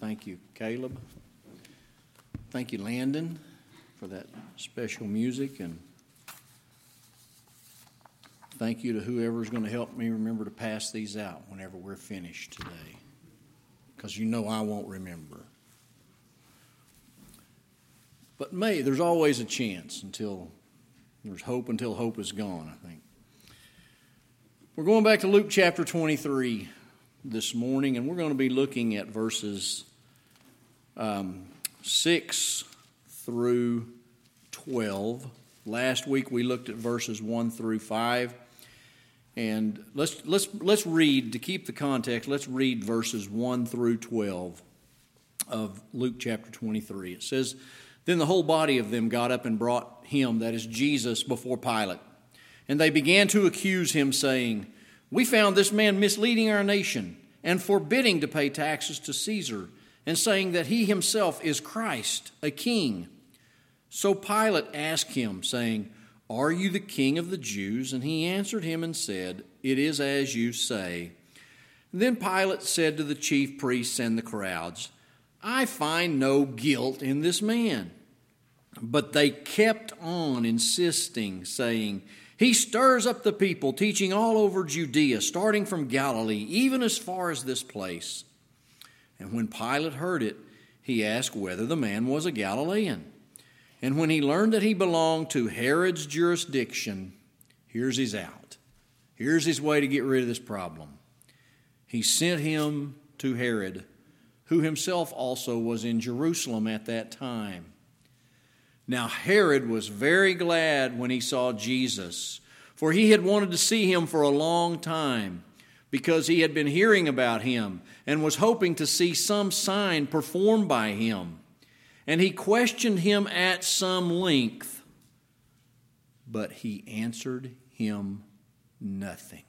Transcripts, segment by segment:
Thank you, Caleb. Thank you, Landon, for that special music. And thank you to whoever's going to help me remember to pass these out whenever we're finished today, because you know I won't remember. But there's always a chance until hope is gone, I think. We're going back to Luke chapter 23 this morning, and we're going to be looking at verses 6 through 12. Last week we looked at verses 1 through 5. And let's read, to keep the context, let's read verses 1 through 12 of Luke chapter 23. It says, "Then the whole body of them got up and brought him," that is Jesus, "before Pilate. And they began to accuse him, saying, 'We found this man misleading our nation and forbidding to pay taxes to Caesar, and saying that he himself is Christ, a king.' So Pilate asked him, saying, 'Are you the king of the Jews?' And he answered him and said, 'It is as you say.' Then Pilate said to the chief priests and the crowds, 'I find no guilt in this man.' But they kept on insisting, saying, 'He stirs up the people, teaching all over Judea, starting from Galilee, even as far as this place.' And when Pilate heard it, he asked whether the man was a Galilean. And when he learned that he belonged to Herod's jurisdiction," here's his out. Here's his way to get rid of this problem. "He sent him to Herod, who himself also was in Jerusalem at that time. Now Herod was very glad when he saw Jesus, for he had wanted to see him for a long time, because he had been hearing about him and was hoping to see some sign performed by him. And he questioned him at some length, but he answered him nothing.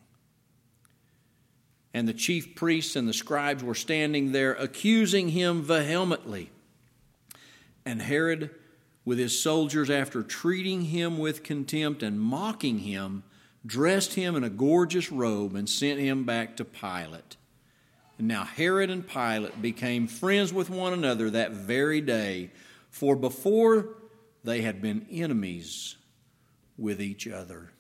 And the chief priests and the scribes were standing there, accusing him vehemently. And Herod, with his soldiers, after treating him with contempt and mocking him, dressed him in a gorgeous robe and sent him back to Pilate. And now Herod and Pilate became friends with one another that very day, for before they had been enemies with each other."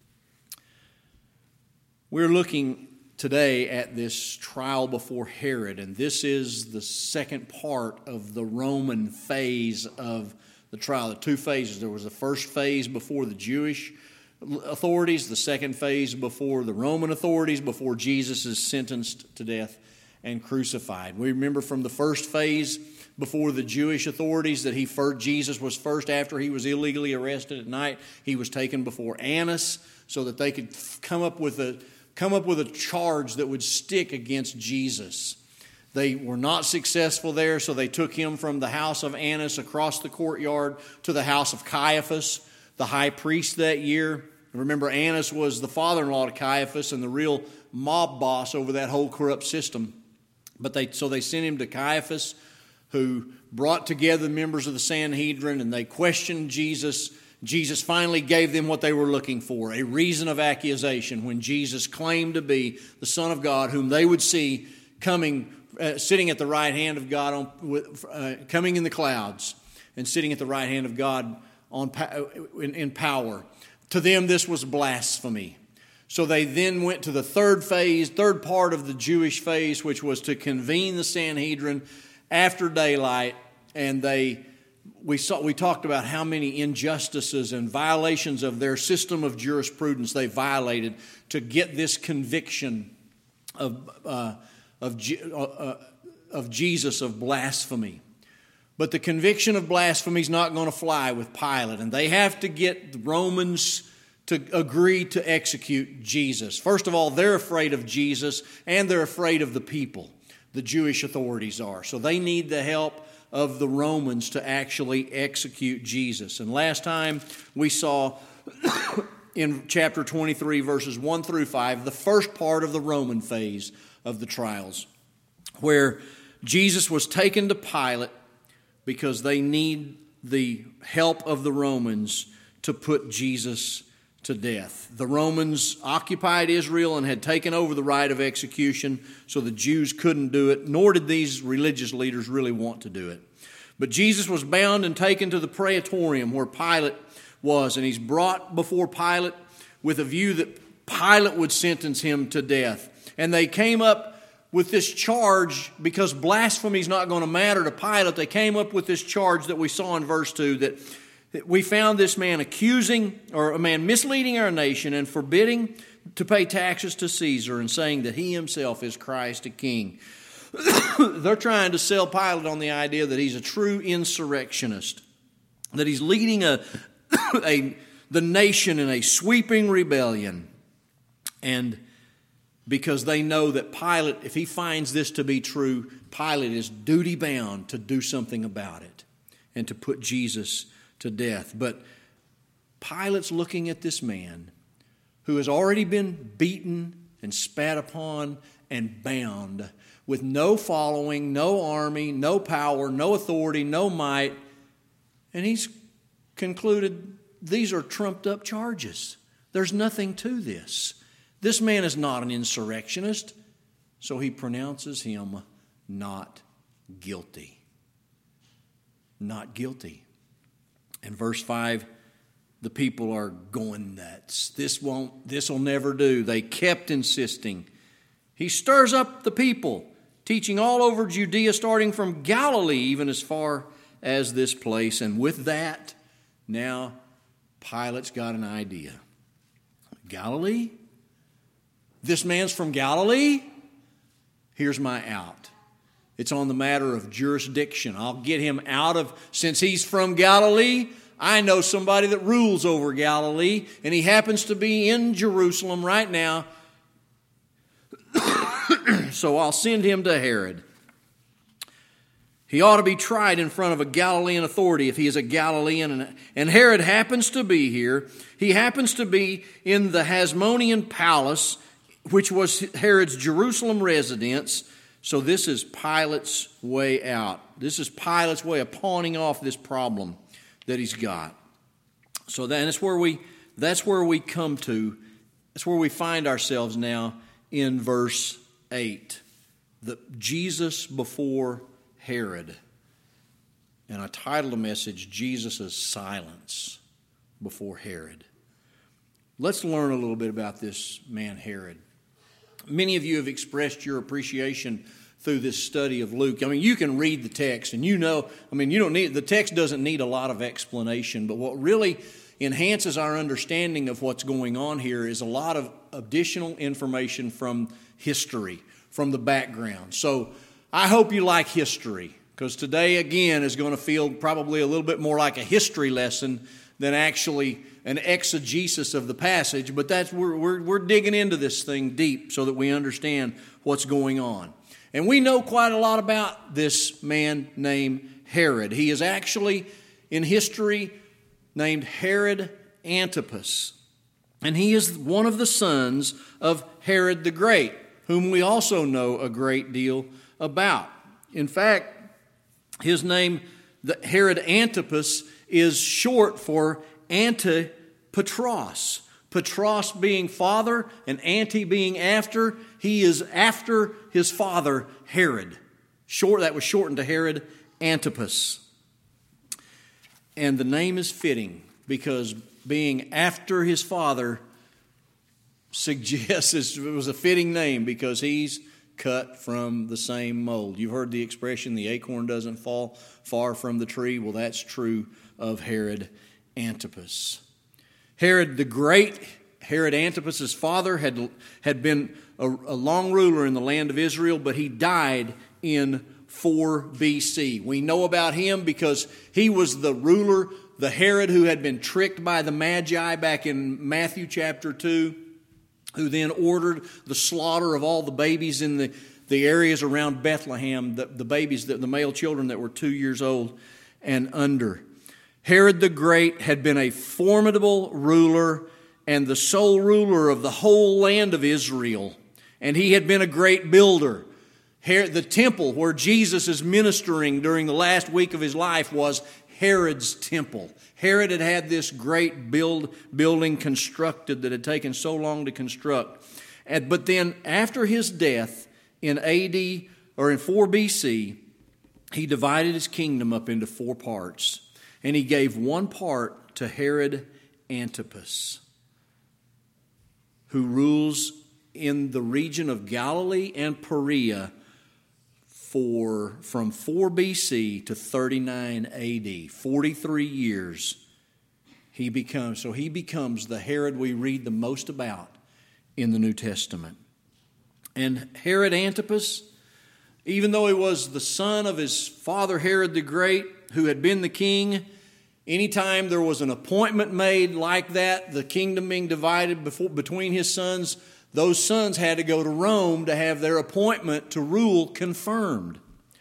We're looking today at this trial before Herod, and this is the second part of the Roman phase of the trial. The two phases. There was the first phase before the Jewish authorities, the second phase before the Roman authorities, before Jesus is sentenced to death and crucified. We remember from the first phase before the Jewish authorities that Jesus was first, after he was illegally arrested at night, he was taken before Annas so that they could come up with a charge that would stick against Jesus. They were not successful there, so they took him from the house of Annas across the courtyard to the house of Caiaphas, the high priest that year. Remember, Annas was the father-in-law to Caiaphas and the real mob boss over that whole corrupt system. So they sent him to Caiaphas, who brought together members of the Sanhedrin, and they questioned Jesus. Jesus finally gave them what they were looking for, a reason of accusation, when Jesus claimed to be the Son of God, whom they would see coming, sitting at the right hand of God, coming in the clouds, and sitting at the right hand of God in power. To them, this was blasphemy. So they then went to the third part of the Jewish phase, which was to convene the Sanhedrin after daylight, and we talked about how many injustices and violations of their system of jurisprudence they violated to get this conviction of Jesus of blasphemy. But the conviction of blasphemy is not going to fly with Pilate, and they have to get the Romans to agree to execute Jesus. First of all, they're afraid of Jesus, and they're afraid of the people. The Jewish authorities are. So they need the help of the Romans to actually execute Jesus. And last time we saw in chapter 23, verses 1 through 5, the first part of the Roman phase of the trials, where Jesus was taken to Pilate because they need the help of the Romans to put Jesus to death. The Romans occupied Israel and had taken over the right of execution, so the Jews couldn't do it, nor did these religious leaders really want to do it. But Jesus was bound and taken to the praetorium where Pilate was, and he's brought before Pilate with a view that Pilate would sentence him to death. And they came up with this charge, because blasphemy is not going to matter to Pilate. They came up with this charge that we saw in verse 2, that we found this man accusing, or a man misleading our nation and forbidding to pay taxes to Caesar and saying that he himself is Christ, a king. They're trying to sell Pilate on the idea that he's a true insurrectionist, that he's leading the nation in a sweeping rebellion. And because they know that Pilate, if he finds this to be true, Pilate is duty-bound to do something about it and to put Jesus to death. But Pilate's looking at this man who has already been beaten and spat upon and bound with no following, no army, no power, no authority, no might. And he's concluded these are trumped up charges. There's nothing to this. This man is not an insurrectionist, so he pronounces him not guilty. Not guilty. In verse 5, the people are going nuts. This will never do. They kept insisting. He stirs up the people, teaching all over Judea, starting from Galilee, even as far as this place. And with that, now Pilate's got an idea. Galilee? This man's from Galilee? Here's my out. It's on the matter of jurisdiction. I'll get him out of, since he's from Galilee, I know somebody that rules over Galilee, and he happens to be in Jerusalem right now. So I'll send him to Herod. He ought to be tried in front of a Galilean authority if he is a Galilean. And Herod happens to be here. He happens to be in the Hasmonean palace, which was Herod's Jerusalem residence. So this is Pilate's way out. This is Pilate's way of pawning off this problem that he's got. So that's where we come to. That's where we find ourselves now in verse 8. Jesus before Herod. And I titled the message, Jesus' Silence Before Herod. Let's learn a little bit about this man Herod. Many of you have expressed your appreciation through this study of Luke. I mean, you can read the text and the text doesn't need a lot of explanation, but what really enhances our understanding of what's going on here is a lot of additional information from history, from the background. So I hope you like history, because today, again, is going to feel probably a little bit more like a history lesson than actually an exegesis of the passage, but we're digging into this thing deep so that we understand what's going on. And we know quite a lot about this man named Herod. He is actually, in history, named Herod Antipas. And he is one of the sons of Herod the Great, whom we also know a great deal about. In fact, his name, Herod Antipas, is short for Antipatros. Patros being father and Anti being after. He is after his father, Herod. That was shortened to Herod Antipas. And the name is fitting because being after his father suggests it was a fitting name because he's cut from the same mold. You've heard the expression, the acorn doesn't fall far from the tree. Well, that's true of Herod Antipas. Herod the Great, Herod Antipas' father, had been a long ruler in the land of Israel, but he died in 4 BC. We know about him because he was the ruler, the Herod who had been tricked by the Magi back in Matthew chapter 2, who then ordered the slaughter of all the babies in the areas around Bethlehem, the babies, the male children that were 2 years old and under. Herod the Great had been a formidable ruler and the sole ruler of the whole land of Israel. And he had been a great builder. The temple where Jesus is ministering during the last week of his life was Herod's temple. Herod had had this great building constructed that had taken so long to construct. But then after his death in AD or in 4 BC, he divided his kingdom up into 4 parts. And he gave one part to Herod Antipas, who rules in the region of Galilee and Perea from 4 BC to 39 AD, 43 years. He becomes the Herod we read the most about in the New Testament. And Herod Antipas, even though he was the son of his father Herod the Great, who had been the king, anytime there was an appointment made like that, the kingdom being divided between his sons, those sons had to go to Rome to have their appointment to rule confirmed.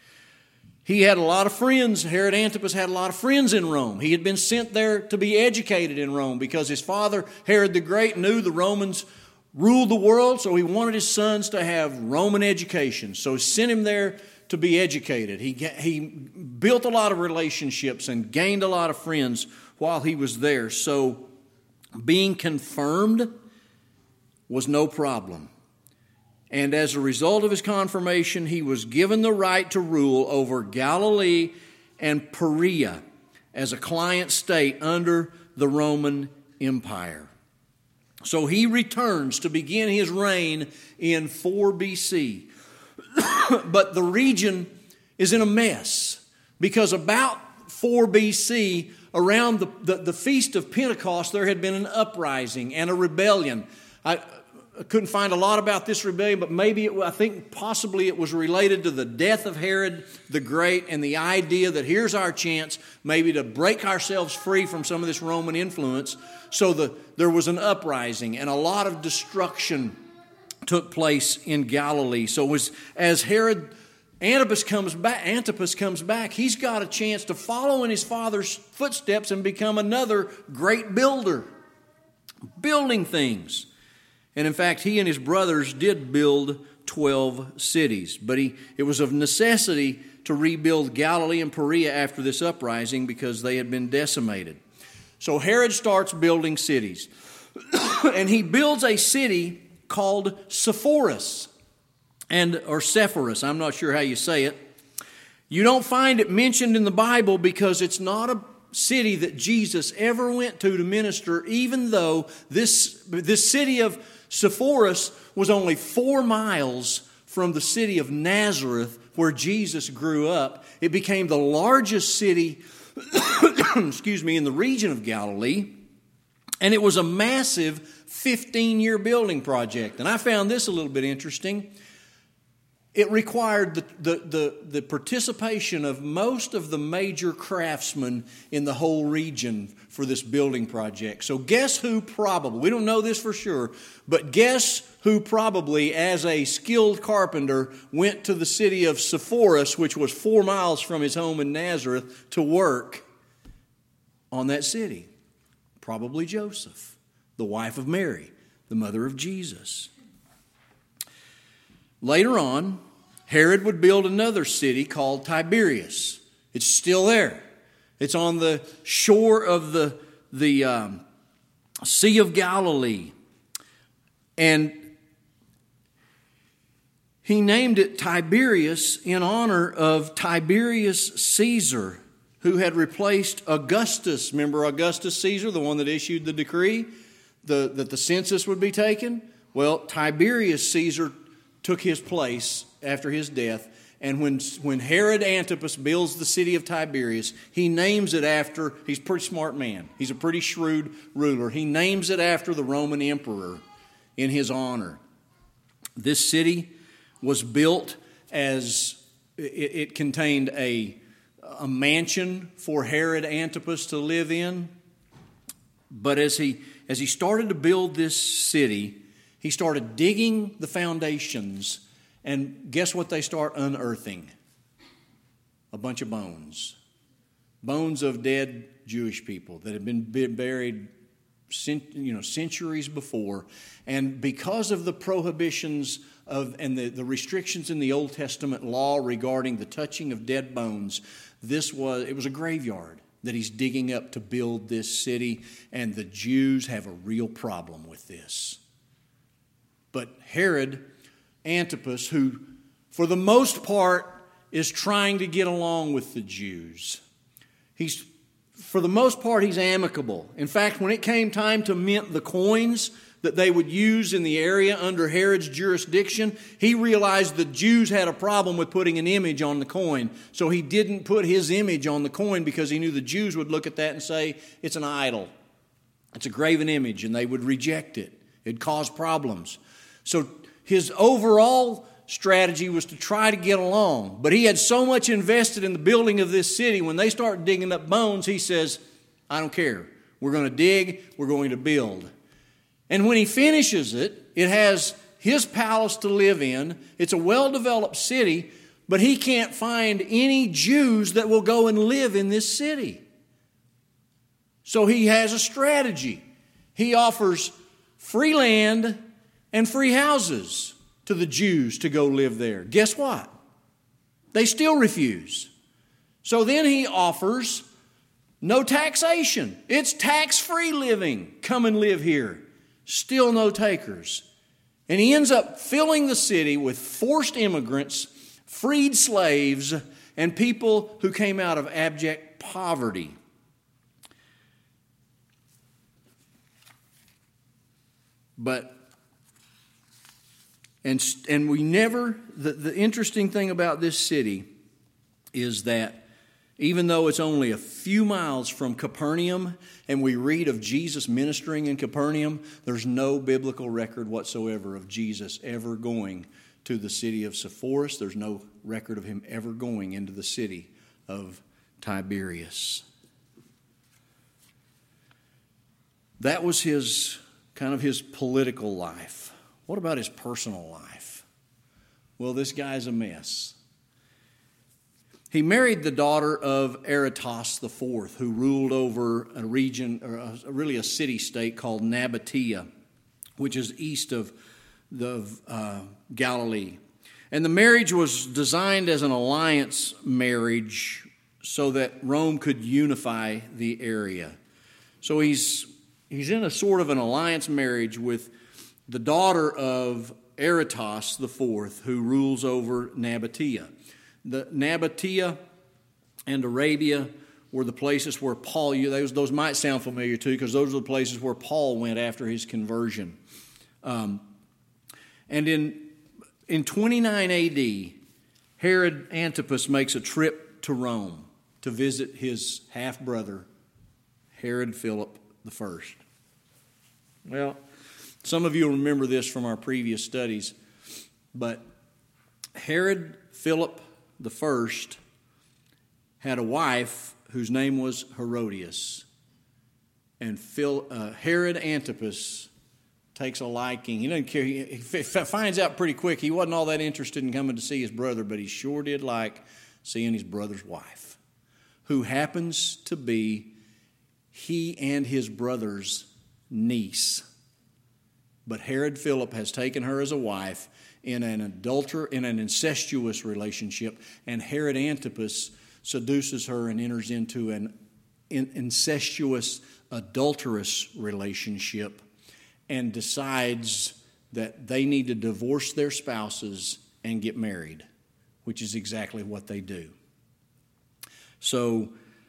He had a lot of friends. Herod Antipas had a lot of friends in Rome. He had been sent there to be educated in Rome because his father, Herod the Great, knew the Romans ruled the world, so he wanted his sons to have Roman education. So he sent him there to be educated. He built a lot of relationships and gained a lot of friends while he was there. So being confirmed was no problem. And as a result of his confirmation, he was given the right to rule over Galilee and Perea as a client state under the Roman Empire. So he returns to begin his reign in 4 BC. But the region is in a mess because about 4 BC, around the Feast of Pentecost, there had been an uprising and a rebellion. I couldn't find a lot about this rebellion, but I think possibly it was related to the death of Herod the Great and the idea that here's our chance maybe to break ourselves free from some of this Roman influence. So there was an uprising and a lot of destruction took place in Galilee. So as Herod Antipas comes back, he's got a chance to follow in his father's footsteps and become another great builder, building things. And in fact, he and his brothers did build 12 cities. But it was of necessity to rebuild Galilee and Perea after this uprising because they had been decimated. So Herod starts building cities. And he builds a city called Sepphoris, or Sepphoris. I'm not sure how you say it. You don't find it mentioned in the Bible because it's not a city that Jesus ever went to minister, even though this city of Sepphoris was only 4 miles from the city of Nazareth where Jesus grew up. It became the largest city in the region of Galilee, and it was a massive 15-year building project. And I found this a little bit interesting. It required the participation of most of the major craftsmen in the whole region for this building project. So guess who probably, we don't know this for sure, but guess who probably, as a skilled carpenter, went to the city of Sepphoris, which was 4 miles from his home in Nazareth, to work on that city? Probably Joseph, the wife of Mary, the mother of Jesus. Later on, Herod would build another city called Tiberias. It's still there. It's on the shore of the Sea of Galilee. And he named it Tiberias in honor of Tiberius Caesar, who had replaced Augustus. Remember Augustus Caesar, the one that issued the decree that the census would be taken? Well, Tiberius Caesar took his place after his death. And when Herod Antipas builds the city of Tiberias, he names it after, he's a pretty smart man. He's a pretty shrewd ruler. He names it after the Roman emperor in his honor. This city was built as, it contained a mansion for Herod Antipas to live in. But as he started to build this city, he started digging the foundations, and guess what they start unearthing? A bunch of bones. Bones of dead Jewish people that had been buried centuries before. And because of the prohibitions and the restrictions in the Old Testament law regarding the touching of dead bones, it was a graveyard. that he's digging up to build this city, and the Jews have a real problem with this. But Herod Antipas, who for the most part is trying to get along with the Jews, for the most part he's amicable. In fact, when it came time to mint the coins that they would use in the area under Herod's jurisdiction, he realized the Jews had a problem with putting an image on the coin. So he didn't put his image on the coin because he knew the Jews would look at that and say, it's an idol. It's a graven image, and they would reject it. It'd cause problems. So his overall strategy was to try to get along. But he had so much invested in the building of this city, when they start digging up bones, he says, I don't care. We're going to dig, we're going to build. And when he finishes it, it has his palace to live in. It's a well-developed city, but he can't find any Jews that will go and live in this city. So he has a strategy. He offers free land and free houses to the Jews to go live there. Guess what? They still refuse. So then he offers no taxation. It's tax-free living. Come and live here. Still no takers. And he ends up filling the city with forced immigrants, freed slaves, and people who came out of abject poverty. But, and we never, the interesting thing about this city is that even though it's only a few miles from Capernaum, and we read of Jesus ministering in Capernaum, there's no biblical record whatsoever of Jesus ever going to the city of Sepphoris. There's no record of him ever going into the city of Tiberias. That was his political life. What about his personal life? Well, this guy's a mess. He married the daughter of Aretas IV, who ruled over a region, or really a city-state called Nabatea, which is east of Galilee. And the marriage was designed as an alliance marriage so that Rome could unify the area. So he's in a sort of an alliance marriage with the daughter of Aretas IV, who rules over Nabatea. The Nabatea and Arabia were the places where Paul, those might sound familiar too, because those are the places where Paul went after his conversion. And in 29 A.D., Herod Antipas makes a trip to Rome to visit his half-brother, Herod Philip I. Well, some of you will remember this from our previous studies, but Herod Philip the first had a wife whose name was Herodias. And Herod Antipas takes a liking. He doesn't care. He finds out pretty quick he wasn't all that interested in coming to see his brother, but he sure did like seeing his brother's wife, who happens to be he and his brother's niece. But Herod Philip has taken her as a wife in an incestuous relationship, and Herod Antipas seduces her and enters into an incestuous, adulterous relationship and decides that they need to divorce their spouses and get married, which is exactly what they do. So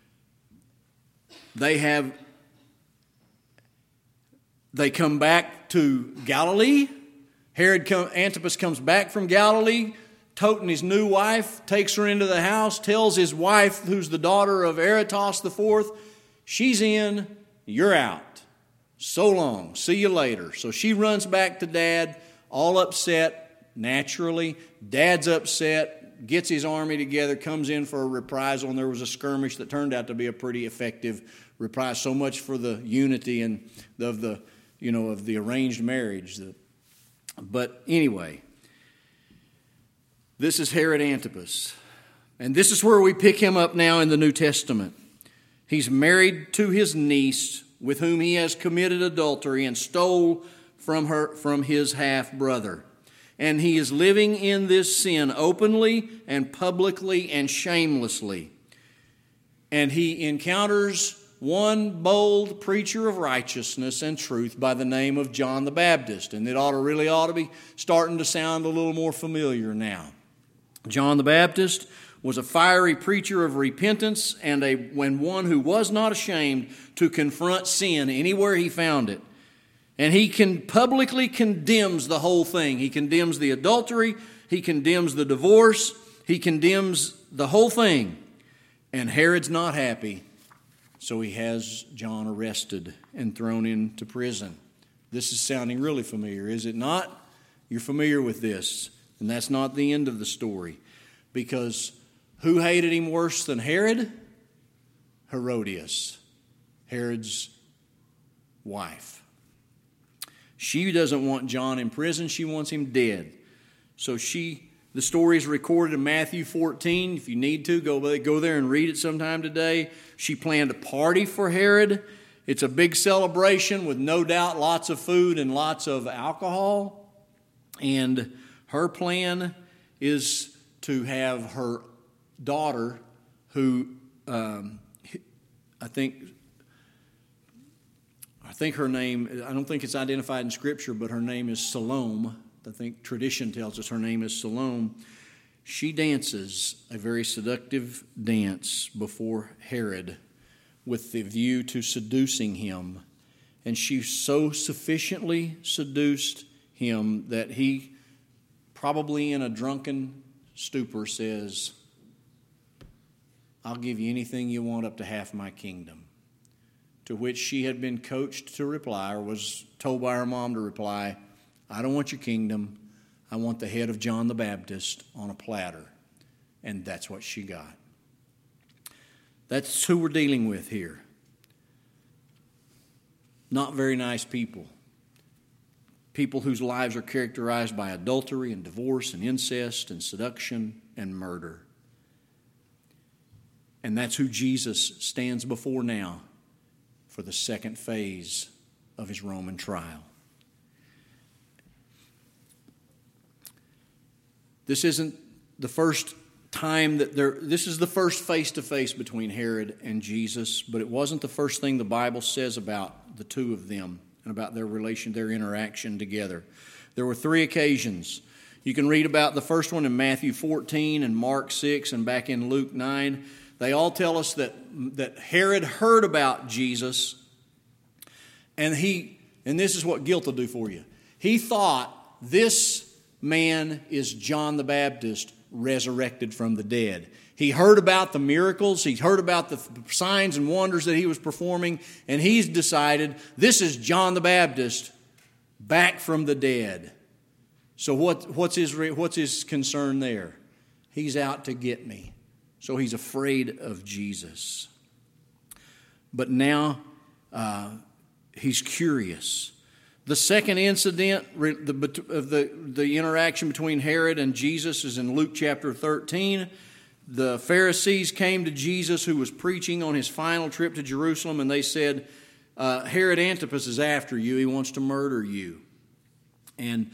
they come back to Galilee. Antipas comes back from Galilee, toting his new wife, takes her into the house, tells his wife, who's the daughter of Aretas IV, she's in, you're out. So long, see you later. So she runs back to Dad, all upset, naturally. Dad's upset, gets his army together, comes in for a reprisal, and there was a skirmish that turned out to be a pretty effective reprisal. So much for the unity and of the arranged marriage. But anyway, this is Herod Antipas. And this is where we pick him up now in the New Testament. He's married to his niece, with whom he has committed adultery and stole from his half-brother. And he is living in this sin openly and publicly and shamelessly. and he encounters one bold preacher of righteousness and truth by the name of John the Baptist. And it really ought to be starting to sound a little more familiar now. John the Baptist was a fiery preacher of repentance and one who was not ashamed to confront sin anywhere he found it. And he publicly condemns the whole thing. He condemns the adultery. He condemns the divorce. He condemns the whole thing. And Herod's not happy. So he has John arrested and thrown into prison. This is sounding really familiar, is it not? You're familiar with this. And that's not the end of the story. Because who hated him worse than Herod? Herodias, Herod's wife. She doesn't want John in prison. She wants him dead. So the story is recorded in Matthew 14. If you need to, go there and read it sometime today. She planned a party for Herod. It's a big celebration with no doubt lots of food and lots of alcohol. And her plan is to have her daughter, who I think her name, I don't think it's identified in Scripture, but her name is Salome. I think tradition tells us her name is Salome. She dances a very seductive dance before Herod with the view to seducing him. And she so sufficiently seduced him that he, probably in a drunken stupor, says, "I'll give you anything you want up to half my kingdom." To which she had been coached to reply, or was told by her mom to reply, "I don't want your kingdom. I want the head of John the Baptist on a platter." And that's what she got. That's who we're dealing with here. Not very nice people. People whose lives are characterized by adultery and divorce and incest and seduction and murder. And that's who Jesus stands before now for the second phase of his Roman trial. This isn't the first time this is the first face-to-face between Herod and Jesus, but it wasn't the first thing the Bible says about the two of them and about their relation, their interaction together. There were 3 occasions. You can read about the first one in Matthew 14 and Mark 6 and back in Luke 9. They all tell us that Herod heard about Jesus, and this is what guilt will do for you. He thought this man is John the Baptist resurrected from the dead. He heard about the miracles. He heard about the signs and wonders that he was performing, and he's decided this is John the Baptist back from the dead. So what's his concern there? He's out to get me. So he's afraid of Jesus. But now he's curious. The second incident of the interaction between Herod and Jesus is in Luke chapter 13. The Pharisees came to Jesus, who was preaching on his final trip to Jerusalem, and they said, Herod Antipas is after you. He wants to murder you. And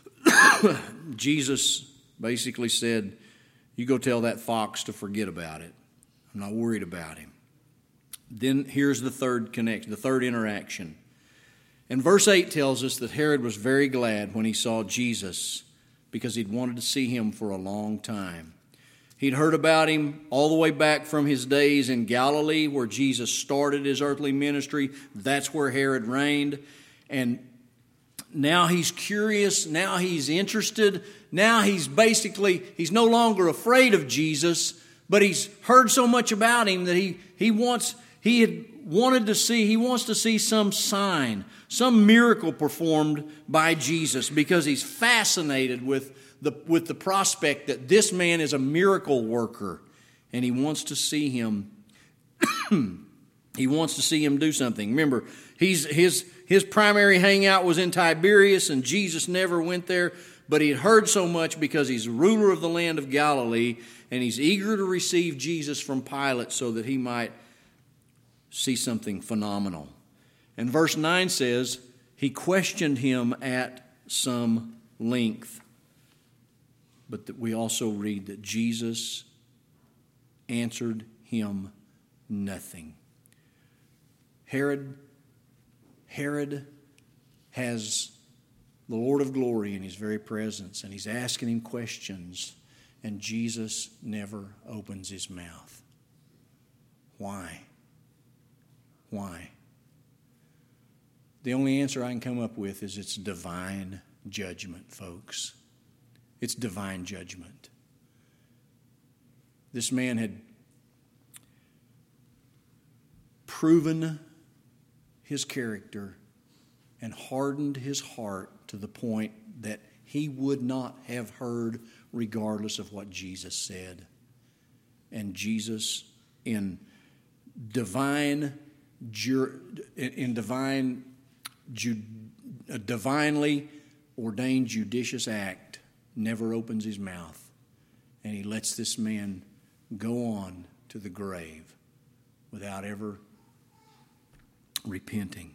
Jesus basically said, you go tell that fox to forget about it. I'm not worried about him. Then here's the third connection, the third interaction. And verse 8 tells us that Herod was very glad when he saw Jesus because he'd wanted to see him for a long time. He'd heard about him all the way back from his days in Galilee, where Jesus started his earthly ministry. That's where Herod reigned. And now he's curious. Now he's interested. Now he's no longer afraid of Jesus, but he's heard so much about him that he wants to see some sign, some miracle performed by Jesus, because he's fascinated with the prospect that this man is a miracle worker, and he wants to see him. He wants to see him do something. Remember, his primary hangout was in Tiberias, and Jesus never went there, but he had heard so much because he's ruler of the land of Galilee, and he's eager to receive Jesus from Pilate so that he might see something phenomenal. And verse 9 says, he questioned him at some length. But that we also read that Jesus answered him nothing. Herod has the Lord of glory in his very presence, and he's asking him questions, and Jesus never opens his mouth. Why? Why? The only answer I can come up with is it's divine judgment, folks. It's divine judgment. This man had proven his character and hardened his heart to the point that he would not have heard regardless of what Jesus said. And Jesus, in divinely ordained judicious act, never opens his mouth, and he lets this man go on to the grave without ever repenting.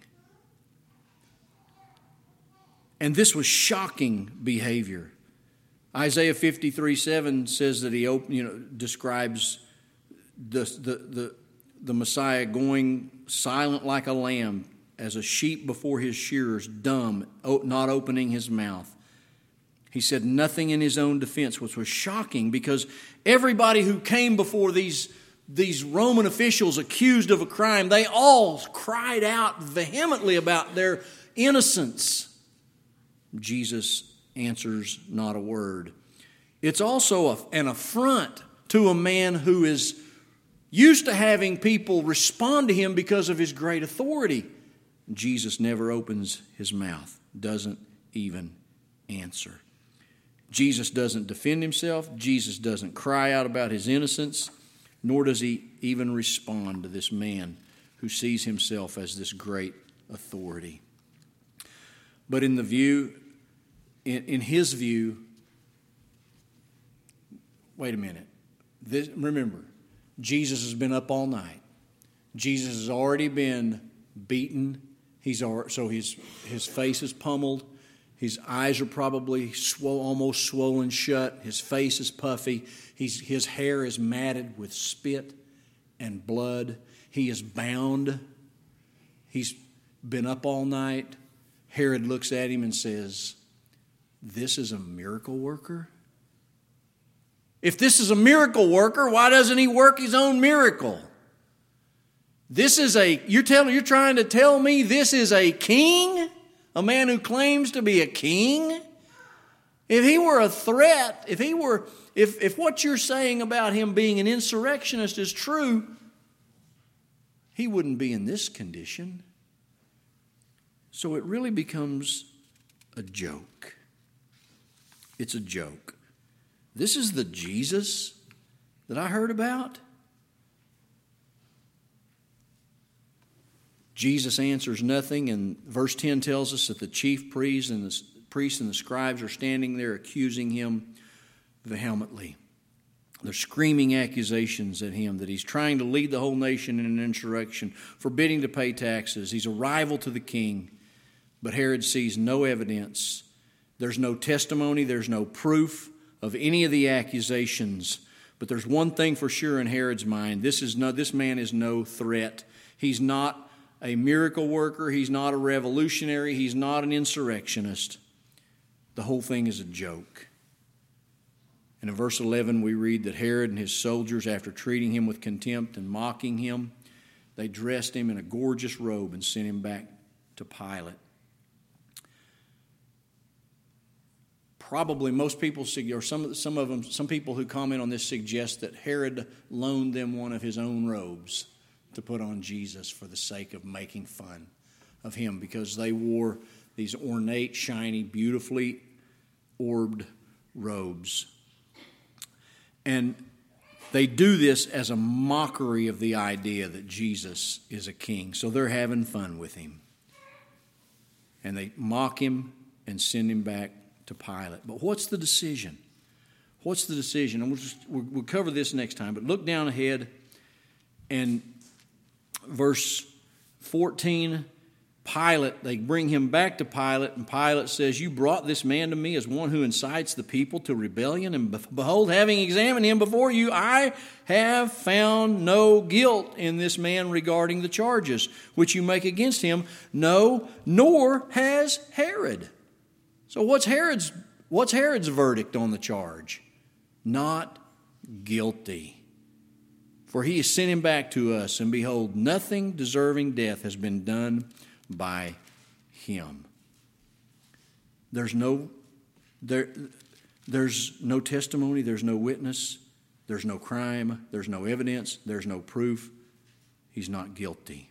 And this was shocking behavior. Isaiah 53:7 says that he describes the Messiah going silent like a lamb, as a sheep before his shearers, dumb, not opening his mouth. He said nothing in his own defense, which was shocking because everybody who came before these Roman officials accused of a crime, they all cried out vehemently about their innocence. Jesus answers not a word. It's also an affront to a man who is used to having people respond to him because of his great authority. Jesus never opens his mouth, doesn't even answer. Jesus doesn't defend himself. Jesus doesn't cry out about his innocence, nor does he even respond to this man who sees himself as this great authority. But in his view, wait a minute. Remember, Jesus has been up all night. Jesus has already been beaten. So his face is pummeled. His eyes are probably almost swollen shut. His face is puffy. His hair is matted with spit and blood. He is bound. He's been up all night. Herod looks at him and says, "This is a miracle worker? If this is a miracle worker, why doesn't he work his own miracle? You're trying to tell me this is a king? A man who claims to be a king? If he were a threat, if what you're saying about him being an insurrectionist is true, he wouldn't be in this condition." So it really becomes a joke. It's a joke. This is the Jesus that I heard about? Jesus answers nothing, and verse 10 tells us that the chief priests and the scribes are standing there accusing him vehemently. They're screaming accusations at him that he's trying to lead the whole nation in an insurrection, forbidding to pay taxes. He's a rival to the king. But Herod sees no evidence. There's no testimony. There's no proof of any of the accusations. But there's one thing for sure in Herod's mind. This man is no threat. He's not a miracle worker. He's not a revolutionary. He's not an insurrectionist. The whole thing is a joke. And in verse 11 we read that Herod and his soldiers, after treating him with contempt and mocking him, they dressed him in a gorgeous robe and sent him back to Pilate. Probably most people, or some people who comment on this suggest that Herod loaned them one of his own robes to put on Jesus for the sake of making fun of him, because they wore these ornate, shiny, beautifully orbed robes. And they do this as a mockery of the idea that Jesus is a king. So they're having fun with him. And they mock him and send him back to Pilate. But what's the decision? What's the decision? And we'll cover this next time. But look down ahead, and verse 14, they bring him back to Pilate, and Pilate says, "You brought this man to me as one who incites the people to rebellion, and behold, having examined him before you, I have found no guilt in this man regarding the charges which you make against him. No, nor has Herod." So what's Herod's verdict on the charge? Not guilty. For he has sent him back to us, and behold, nothing deserving death has been done by him. There's no testimony, there's no witness, there's no crime, there's no evidence, there's no proof. He's not guilty.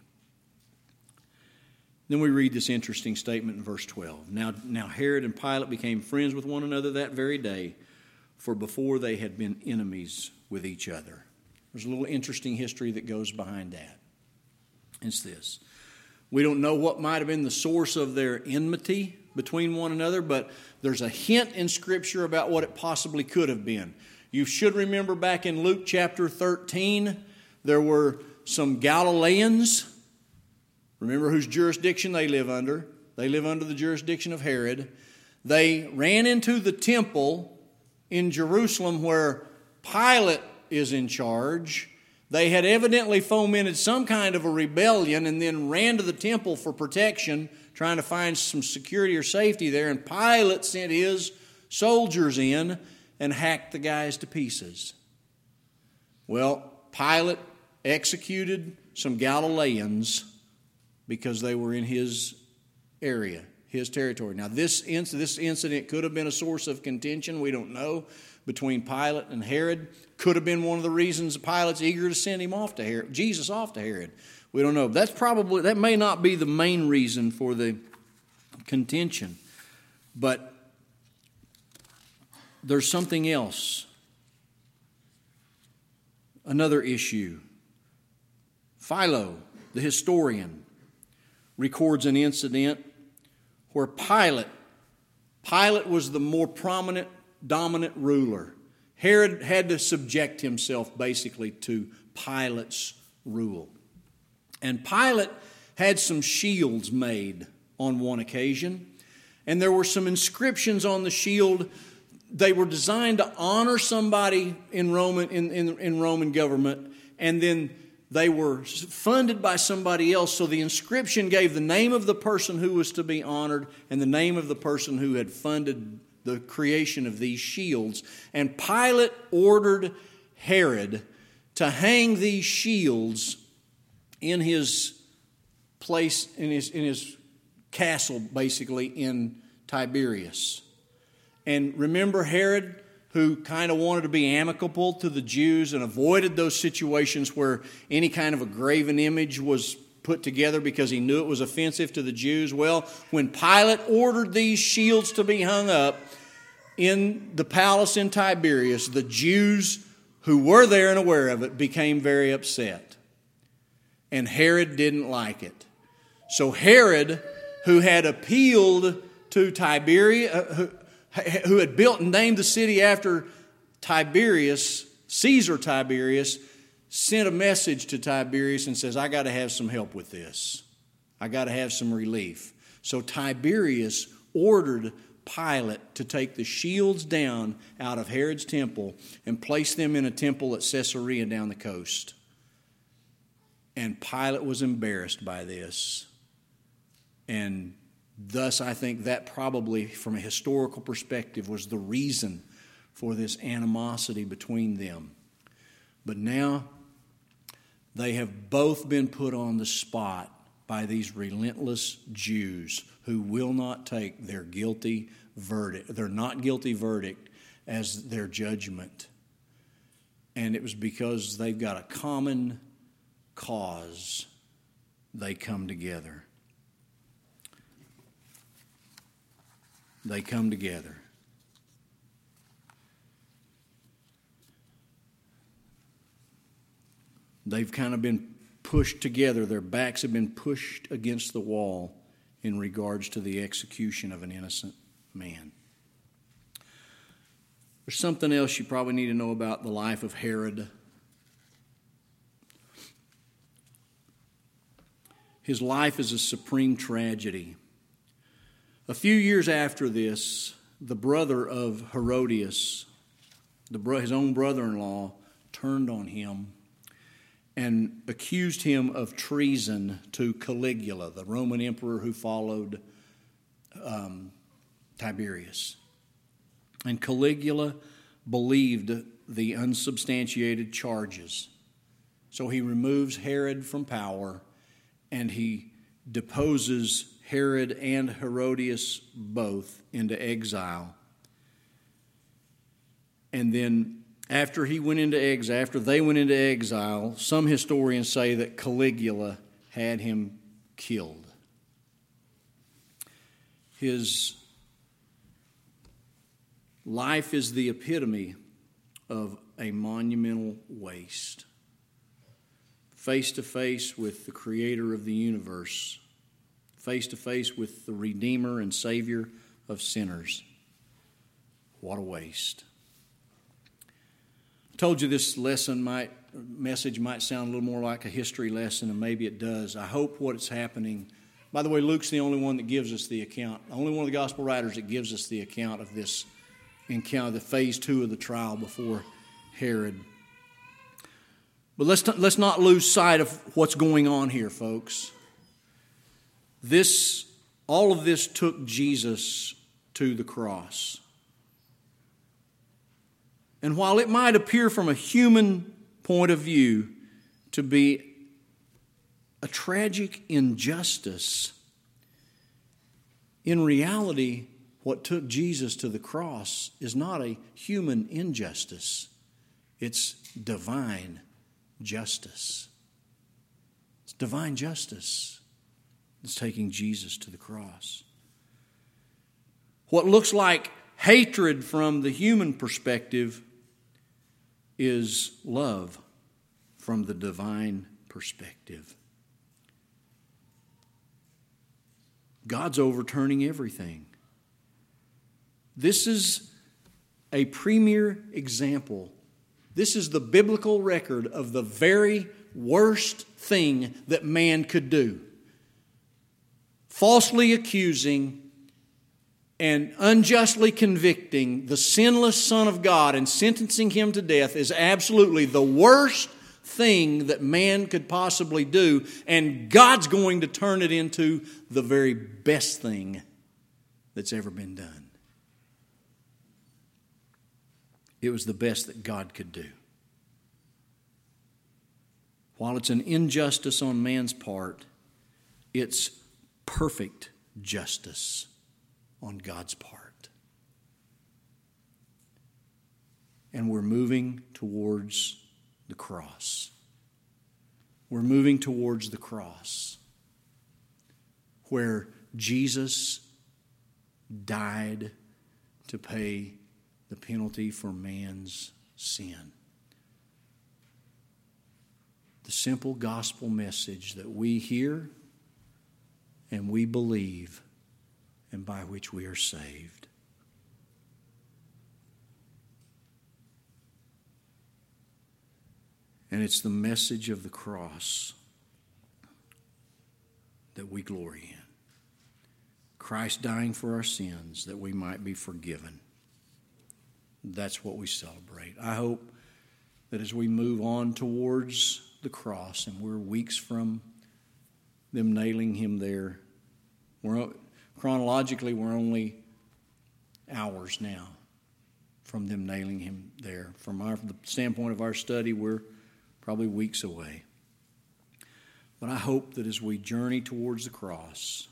Then we read this interesting statement in verse 12. Now Herod and Pilate became friends with one another that very day, for before they had been enemies with each other. There's a little interesting history that goes behind that. It's this. We don't know what might have been the source of their enmity between one another, but there's a hint in Scripture about what it possibly could have been. You should remember back in Luke chapter 13, there were some Galileans. Remember whose jurisdiction they live under. They live under the jurisdiction of Herod. They ran into the temple in Jerusalem where Pilate is in charge. They had evidently fomented some kind of a rebellion and then ran to the temple for protection, trying to find some security or safety there. And Pilate sent his soldiers in and hacked the guys to pieces. Well, Pilate executed some Galileans because they were in his area, his territory. Now, this incident could have been a source of contention. We don't know. Between Pilate and Herod. Could have been one of the reasons Pilate's eager to send him off to Herod, Jesus off to Herod. We don't know. That may not be the main reason for the contention. But there's something else. Another issue. Philo, the historian, records an incident where Pilate was the more prominent, dominant ruler. Herod had to subject himself basically to Pilate's rule. And Pilate had some shields made on one occasion, and there were some inscriptions on the shield. They were designed to honor somebody in Roman government, and then they were funded by somebody else. So the inscription gave the name of the person who was to be honored and the name of the person who had funded the creation of these shields. And Pilate ordered Herod to hang these shields in his place, in his castle, basically, in Tiberias. And remember Herod, who kind of wanted to be amicable to the Jews and avoided those situations where any kind of a graven image was put together because he knew it was offensive to the Jews. Well, when Pilate ordered these shields to be hung up in the palace in Tiberias, the Jews who were there and aware of it became very upset. And Herod didn't like it. So Herod, who had appealed to Tiberias, who had built and named the city after Tiberius, Caesar Tiberius, sent a message to Tiberius and says, I got to have some help with this. I got to have some relief. So Tiberius ordered Pilate to take the shields down out of Herod's temple and place them in a temple at Caesarea down the coast. And Pilate was embarrassed by this. And thus, I think that probably, from a historical perspective, was the reason for this animosity between them. But now, they have both been put on the spot by these relentless Jews who will not take their guilty verdict, their not guilty verdict, as their judgment. And it was because they've got a common cause they come together. They come together. They've kind of been pushed together. Their backs have been pushed against the wall in regards to the execution of an innocent man. There's something else you probably need to know about the life of Herod. His life is a supreme tragedy. A few years after this, the brother of Herodias, his own brother-in-law, turned on him and accused him of treason to Caligula, the Roman emperor who followed Tiberius. And Caligula believed the unsubstantiated charges. So he removes Herod from power and he deposes Herod and Herodias both into exile. And then after they went into exile, some historians say that Caligula had him killed. His life is the epitome of a monumental waste. Face to face with the Creator of the universe, face to face with the Redeemer and Savior of sinners. What a waste. I told you this message might sound a little more like a history lesson, and maybe it does. I hope what's happening. By the way, Luke's the only one that gives us the account, only one of the gospel writers that gives us the account of this encounter, the phase 2 of the trial before Herod. But let's not lose sight of what's going on here, folks. All of this took Jesus to the cross. And while it might appear from a human point of view to be a tragic injustice, in reality, what took Jesus to the cross is not a human injustice. It's divine justice. It's divine justice that's taking Jesus to the cross. What looks like hatred from the human perspective is love from the divine perspective. God's overturning everything. This is a premier example. This is the biblical record of the very worst thing that man could do. Falsely accusing and unjustly convicting the sinless Son of God and sentencing him to death is absolutely the worst thing that man could possibly do, and God's going to turn it into the very best thing that's ever been done. It was the best that God could do. While it's an injustice on man's part, it's perfect justice on God's part. And we're moving towards the cross. We're moving towards the cross, where Jesus died to pay the penalty for man's sin. The simple gospel message that we hear and we believe, and by which we are saved. And it's the message of the cross that we glory in. Christ dying for our sins that we might be forgiven. That's what we celebrate. I hope that as we move on towards the cross, and we're weeks from them nailing him there, chronologically we're only hours now from them nailing him there. From the standpoint of our study, we're probably weeks away. But I hope that as we journey towards the cross,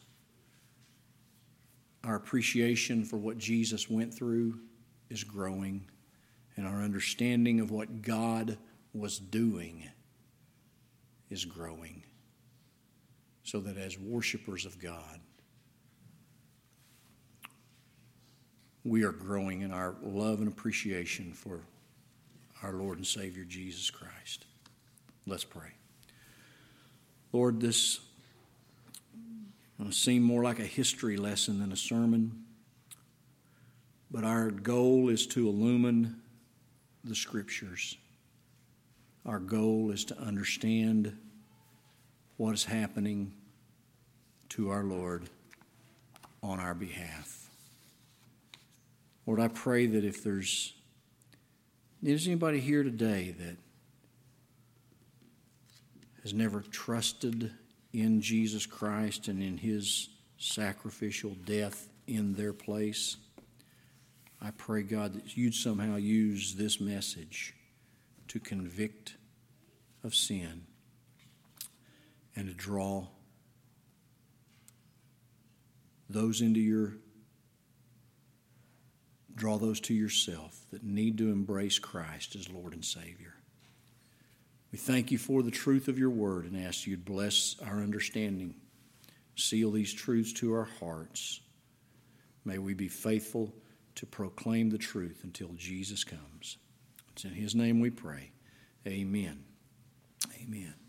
our appreciation for what Jesus went through is growing, and our understanding of what God was doing is growing, so that as worshipers of God, we are growing in our love and appreciation for our Lord and Savior Jesus Christ. Let's pray. Lord, this will seem more like a history lesson than a sermon, but our goal is to illumine the Scriptures. Our goal is to understand what is happening to our Lord on our behalf. Lord, I pray that if there's anybody here today that has never trusted in Jesus Christ and in his sacrificial death in their place, I pray, God, that you'd somehow use this message to convict of sin and to draw those to yourself that need to embrace Christ as Lord and Savior. We thank you for the truth of your word and ask you to bless our understanding. Seal these truths to our hearts. May we be faithful to proclaim the truth until Jesus comes. It's in his name we pray. Amen. Amen.